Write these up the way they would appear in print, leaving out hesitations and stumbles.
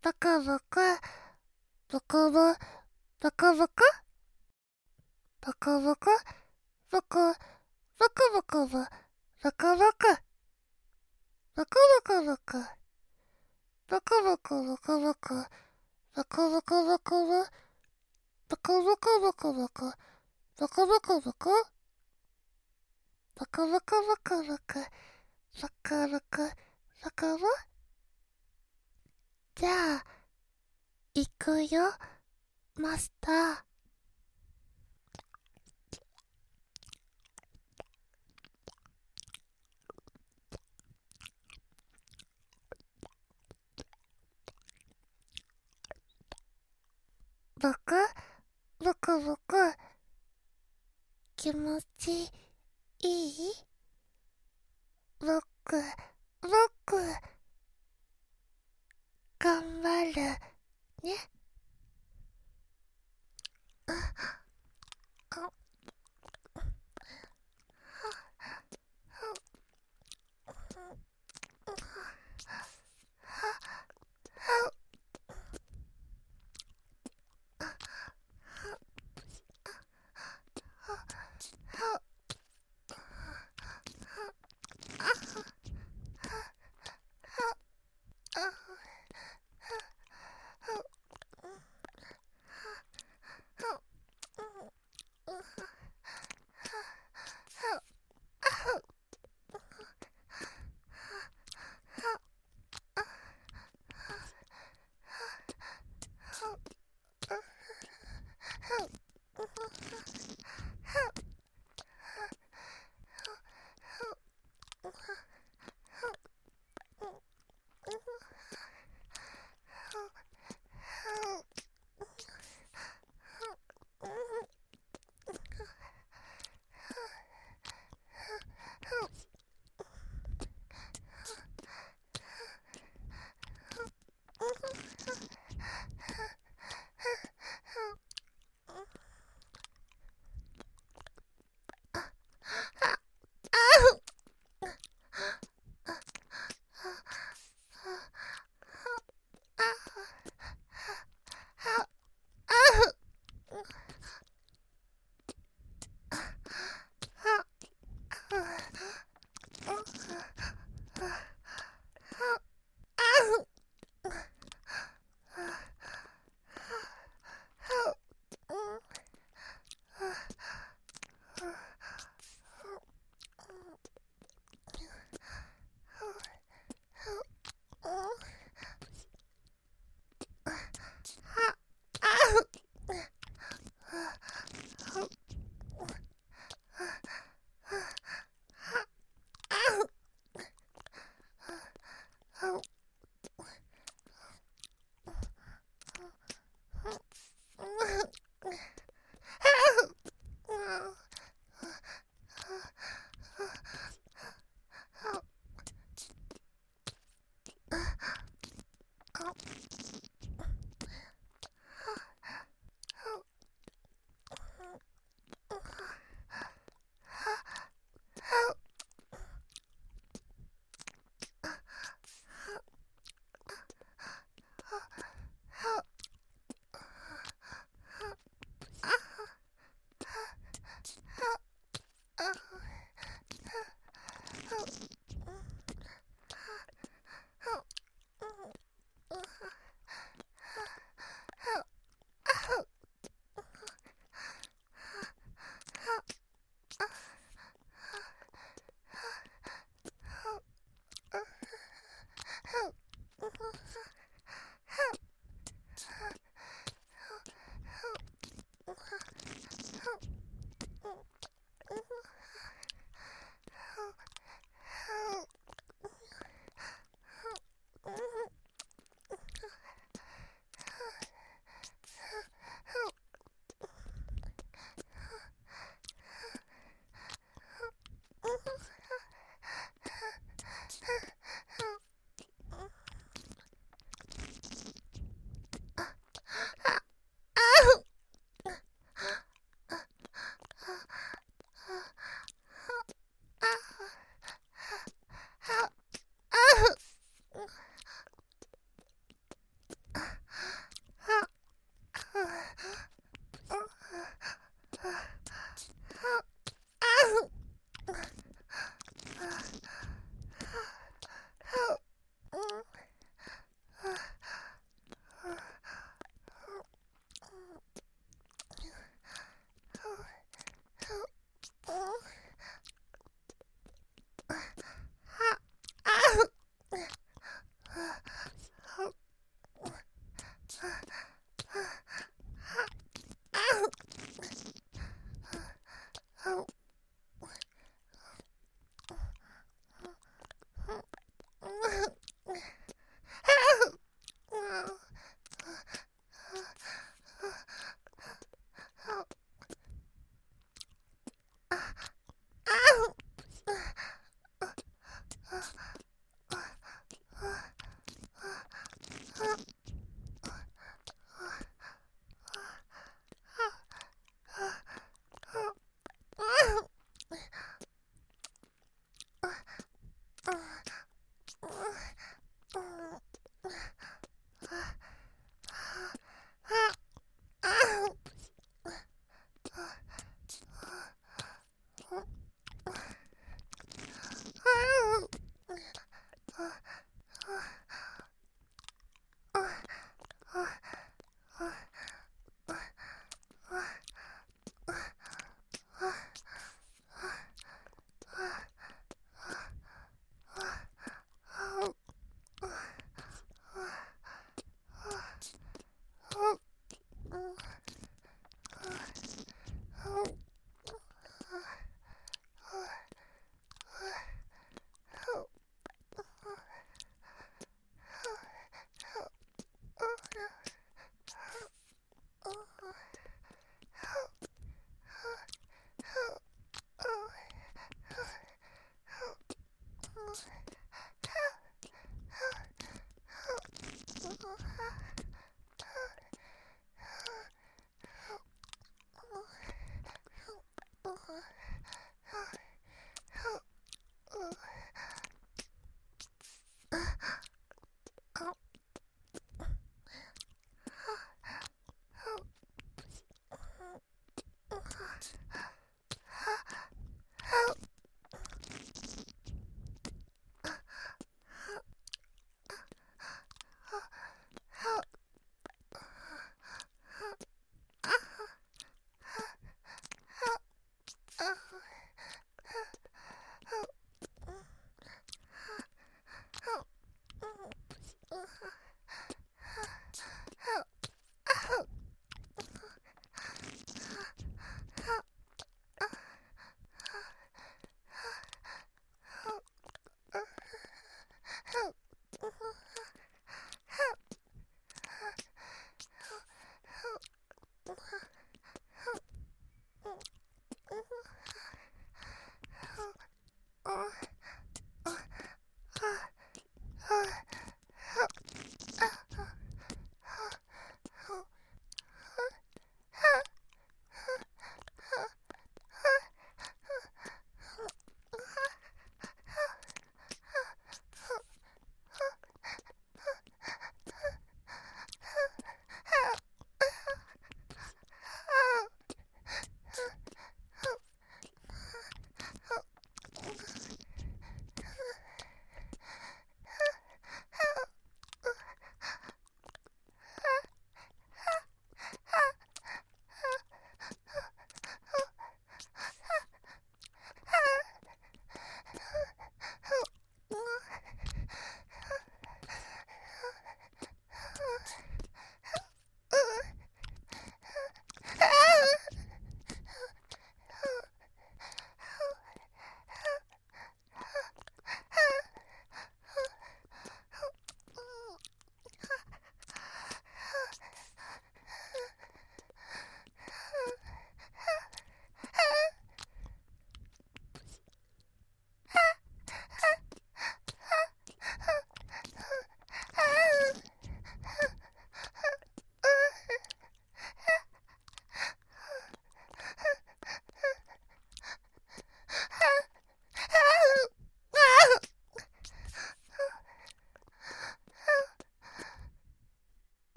ブクブク、ブクブ、ブクブク、ブクブク、ブク、ブクブクブ、ブクブク、ブクブクブク、ブクブクブクブク、ブクブクブクブ、ブクブクブクブク、ブクブクブク、ブクブクブクブク、ブクブク、ブクブ。じゃあ、いくよ、マスター。ブク、ブクブク、気持ちいい？ブク、ブク、頑張るね。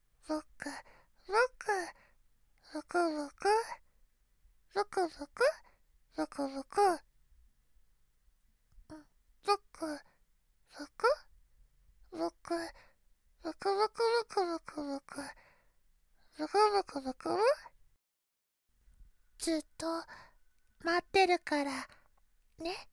ぼく、ぼく、ぼくぼく、ぼくぼく、ぼくぼく、ぼく、ぼく、ぼく、ぼくぼくぼくぼくぼくぼく、ぼくぼくぼく、ずっと待ってるからね。